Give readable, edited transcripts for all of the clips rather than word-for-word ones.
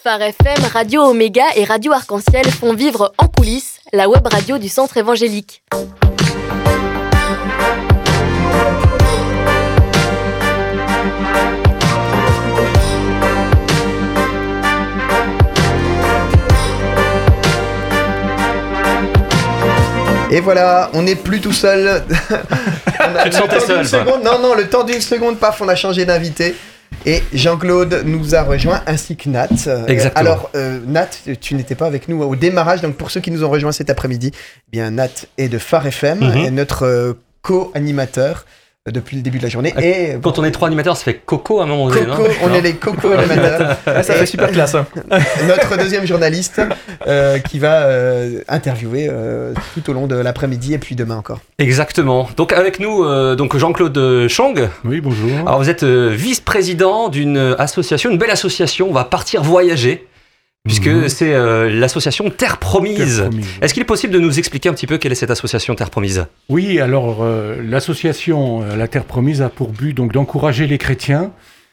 Phare FM, Radio Oméga et Radio Arc-en-Ciel font vivre en coulisses la web radio du Centre évangélique. Et voilà, on n'est plus tout seul. Tu te sentais seul, Non, le temps d'une seconde, paf, on a changé d'invité. Et Jean-Claude nous a rejoint, ainsi que Nat. Exactement. Alors, Nat, tu n'étais pas avec nous au démarrage, donc pour ceux qui nous ont rejoints cet après-midi, eh bien Nat est de Phare FM, est notre co-animateur depuis le début de la journée. Et quand on est 3 animateurs, ça fait Coco à un moment donné, non ? On est les coco-animateurs. Ça fait super classe. Notre deuxième journaliste qui va interviewer tout au long de l'après-midi et puis demain encore. Exactement. Donc avec nous, donc Jean-Claude Chong. Oui, bonjour. Alors vous êtes vice-président d'une association, une belle association. On va partir voyager. Puisque c'est l'association Terre Promise. Terre Promise. Est-ce qu'il est possible de nous expliquer un petit peu quelle est cette association Terre Promise ? Oui, alors l'association La Terre Promise a pour but donc d'encourager les chrétiens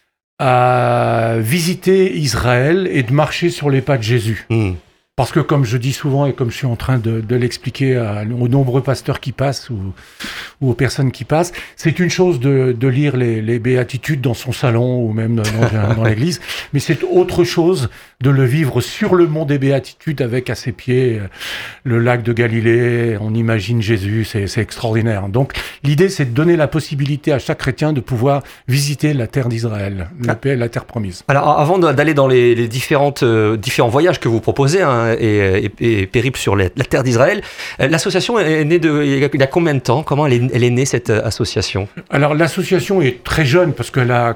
à visiter Israël et de marcher sur les pas de Jésus. Parce que comme je dis souvent et comme je suis en train de l'expliquer aux nombreux pasteurs qui passent ou aux personnes qui passent, c'est une chose de lire les béatitudes dans son salon ou même dans l'église, mais c'est autre chose de le vivre sur le mont des béatitudes avec à ses pieds le lac de Galilée, on imagine Jésus, c'est extraordinaire. Donc l'idée c'est de donner la possibilité à chaque chrétien de pouvoir visiter la terre d'Israël, la terre promise. Alors avant d'aller dans les différents voyages que vous proposez, et périple sur la terre d'Israël. L'association est née il y a combien de temps ? Comment elle est née, cette association ? Alors, l'association est très jeune, parce qu'elle a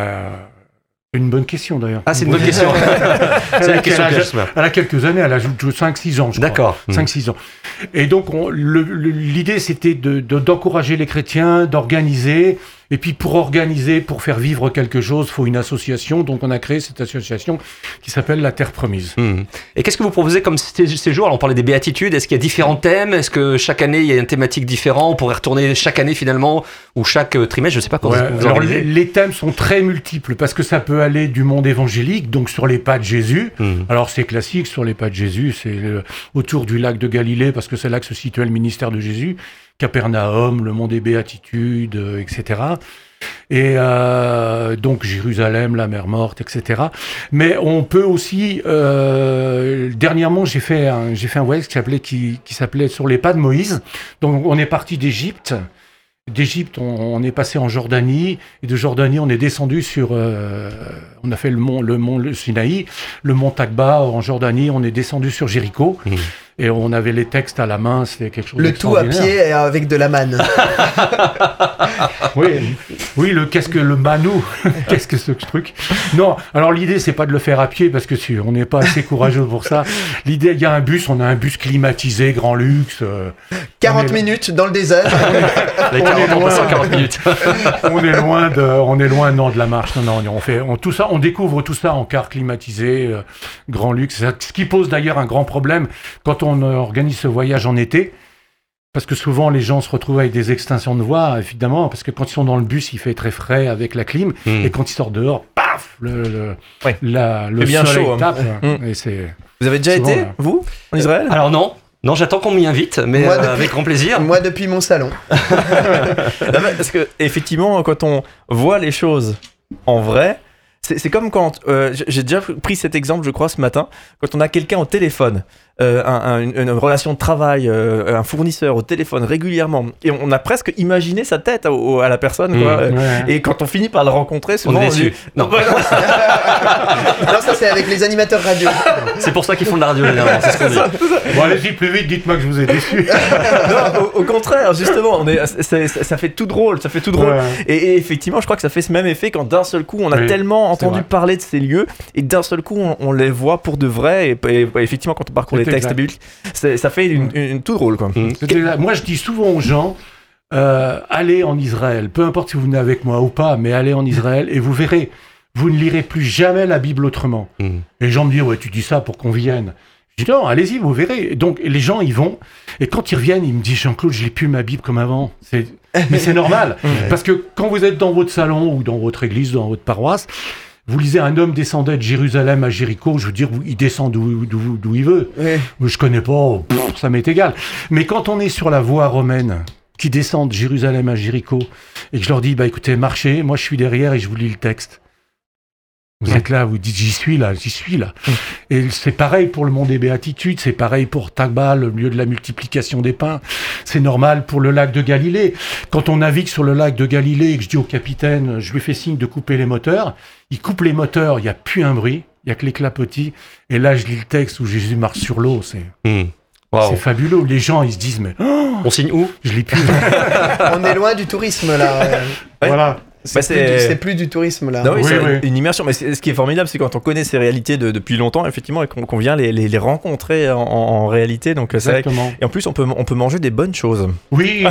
une bonne question, d'ailleurs. Ah, c'est une bonne question. C'est une question elle a quelques années, elle a 5-6 ans, je crois. D'accord. 5-6 ans. Et donc, l'idée, c'était d'encourager les chrétiens, d'organiser. Et puis, pour faire vivre quelque chose, il faut une association. Donc, on a créé cette association qui s'appelle La Terre Promise. Et qu'est-ce que vous proposez comme séjour ? Alors, on parlait des béatitudes. Est-ce qu'il y a différents thèmes ? Est-ce que chaque année, il y a une thématique différente ? On pourrait retourner chaque année, finalement, ou chaque trimestre ? Je ne sais pas comment vous organisez. Alors, les thèmes sont très multiples, parce que ça peut aller du monde évangélique, donc sur les pas de Jésus. Alors, c'est classique, sur les pas de Jésus, c'est autour du lac de Galilée, parce que c'est là que se situait le ministère de Jésus. Capernaum, le mont des béatitudes, etc. Et donc Jérusalem, la mer morte, etc. Mais on peut aussi... dernièrement, j'ai fait un voyage qui s'appelait Sur les pas de Moïse. Donc on est parti d'Égypte. D'Égypte, on est passé en Jordanie, et de Jordanie, on est descendu on a fait le mont Sinaï, le mont Takba en Jordanie, on est descendu sur Jéricho. Et on avait les textes à la main, c'était quelque chose d'extraordinaire. Le tout à pied et avec de la manne. Oui, qu'est-ce que le manou ? Qu'est-ce que ce truc ? Non, alors l'idée, c'est pas de le faire à pied, parce que on n'est pas assez courageux pour ça. L'idée, il y a un bus, on a un bus climatisé, grand luxe. 40 minutes dans le désert. On est loin de la marche. Non, on découvre tout ça en car climatisé, grand luxe. Ce qui pose d'ailleurs un grand problème quand on organise ce voyage en été, parce que souvent les gens se retrouvent avec des extinctions de voix, évidemment, parce que quand ils sont dans le bus, il fait très frais avec la clim, et quand ils sortent dehors, paf, le soleil tape. Et c'est vous avez déjà été, vous, en Israël ? Alors non, j'attends qu'on m'y invite, mais avec grand plaisir. Moi, depuis mon salon. Parce que effectivement, quand on voit les choses en vrai, c'est comme quand j'ai déjà pris cet exemple, je crois, ce matin, quand on a quelqu'un au téléphone, une relation de travail, un fournisseur au téléphone régulièrement, et on a presque imaginé sa tête à la personne, quoi. Et quand on finit par le rencontrer, souvent on est déçu. Non, ça c'est avec les animateurs radio. C'est pour ça qu'ils font de la radio généralement, c'est ce qu'on dit. Bon, allez-y plus vite, dites-moi que je vous ai déçu. Non, au contraire, justement, ça fait tout drôle, Et effectivement, je crois que ça fait ce même effet quand d'un seul coup, on a tellement entendu parler de ces lieux, et d'un seul coup, on les voit pour de vrai, et effectivement, quand on parcourt les textes bibliques, ça fait une tout drôle, quoi. Moi, je dis souvent aux gens, allez en Israël, peu importe si vous venez avec moi ou pas, mais allez en Israël et vous verrez, vous ne lirez plus jamais la Bible autrement. Et les gens me disent, ouais, tu dis ça pour qu'on vienne. Je dis non, allez-y, vous verrez. Et donc les gens y vont, et quand ils reviennent, ils me disent, Jean-Claude, je lis plus ma Bible comme avant. Mais c'est normal, parce que quand vous êtes dans votre salon ou dans votre église, dans votre paroisse, Vous lisez un homme descendait de Jérusalem à Jéricho, je veux dire, il descend d'où il veut. Oui. Je connais pas, ça m'est égal. Mais quand on est sur la voie romaine, qui descend de Jérusalem à Jéricho, et que je leur dis, écoutez, marchez, moi je suis derrière et je vous lis le texte. Vous êtes là, vous dites, j'y suis là. Et c'est pareil pour le mont des Béatitudes, c'est pareil pour Tabal, le lieu de la multiplication des pains. C'est normal pour le lac de Galilée. Quand on navigue sur le lac de Galilée et que je dis au capitaine, je lui fais signe de couper les moteurs, il coupe les moteurs, il n'y a plus un bruit, il n'y a que les clapotis. Et là, je lis le texte où Jésus marche sur l'eau, c'est fabuleux. Les gens, ils se disent, mais... on signe où ? Je lis plus. On est loin du tourisme, là. Voilà. C'est plus du tourisme là. Non, oui, c'est une immersion. Mais ce qui est formidable, c'est quand on connaît ces réalités depuis longtemps, effectivement, et qu'on vient les rencontrer en réalité. Donc, exactement. Et en plus, on peut manger des bonnes choses. Oui,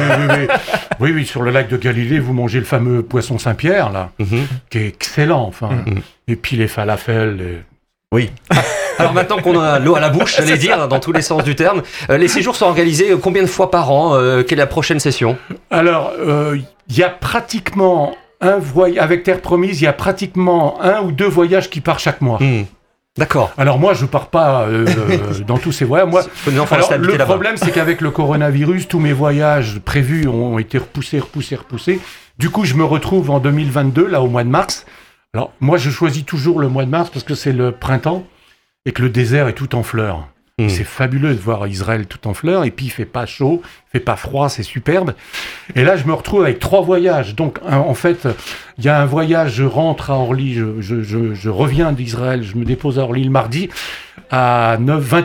sur le lac de Galilée, vous mangez le fameux poisson Saint-Pierre, là, qui est excellent. Et puis les falafels. Oui. Alors maintenant qu'on a l'eau à la bouche, j'allais dire, dans tous les sens du terme, les séjours sont organisés combien de fois par an ? Quelle est la prochaine session ? Alors, il y a pratiquement avec Terre Promise, il y a pratiquement 1 ou 2 voyages qui partent chaque mois. D'accord. Alors moi, je pars pas dans tous ces voyages. Moi, le problème, c'est qu'avec le coronavirus, tous mes voyages prévus ont été repoussés. Du coup, je me retrouve en 2022, là, au mois de mars. Alors, moi, je choisis toujours le mois de mars parce que c'est le printemps et que le désert est tout en fleurs. C'est fabuleux de voir Israël tout en fleurs, et puis il fait pas chaud, il fait pas froid, c'est superbe. Et là, je me retrouve avec 3 voyages. Donc, en fait, il y a un voyage, je rentre à Orly, je reviens d'Israël, je me dépose à Orly le mardi à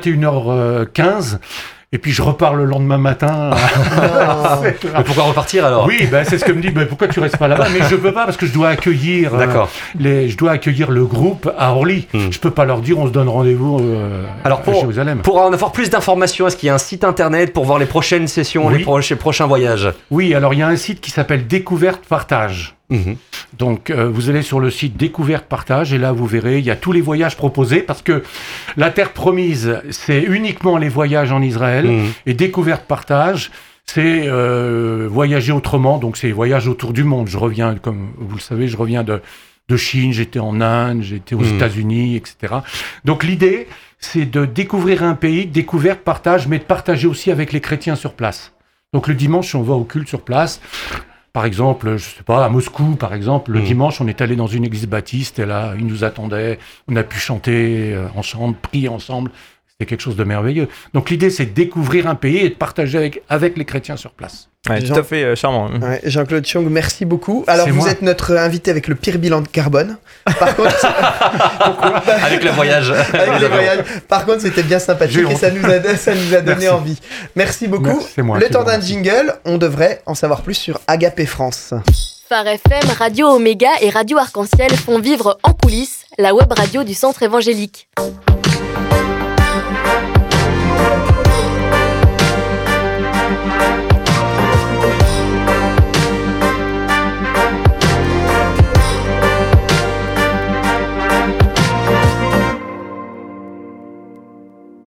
21h15. Et puis je repars le lendemain matin. Mais pourquoi repartir alors ? Oui, c'est ce que me dit. Pourquoi tu restes pas là-bas ? Mais je peux pas parce que je dois accueillir. Je dois accueillir le groupe à Orly. Je peux pas leur dire on se donne rendez-vous à Jérusalem. Pour en avoir plus d'informations, est-ce qu'il y a un site internet pour voir les prochaines sessions, les prochains voyages ? Oui, alors il y a un site qui s'appelle Découverte Partage. Donc vous allez sur le site Découverte Partage et là vous verrez, il y a tous les voyages proposés parce que la Terre Promise, c'est uniquement les voyages en Israël et Découverte Partage, c'est voyager autrement, donc c'est voyage autour du monde. Je reviens, comme vous le savez, de Chine, j'étais en Inde, j'étais aux États-Unis, etc. Donc l'idée, c'est de découvrir un pays, découverte, partage, mais de partager aussi avec les chrétiens sur place. Donc le dimanche, on va au culte sur place. Par exemple, je sais pas, à Moscou, par exemple, le dimanche, on est allé dans une église baptiste et là, ils nous attendaient, on a pu chanter ensemble, prier ensemble. C'était quelque chose de merveilleux. Donc l'idée, c'est de découvrir un pays et de partager avec les chrétiens sur place. Ouais, tout à fait charmant. Ouais, Jean-Claude Chiong, merci beaucoup. Alors vous êtes notre invité avec le pire bilan de carbone. Par contre, avec le voyage. Par contre, c'était bien sympathique et ça nous a donné envie. Merci beaucoup. Le temps d'un jingle, on devrait en savoir plus sur Agapé France. Phare FM, Radio Oméga et Radio Arc-en-Ciel font vivre en coulisses la web radio du Centre évangélique.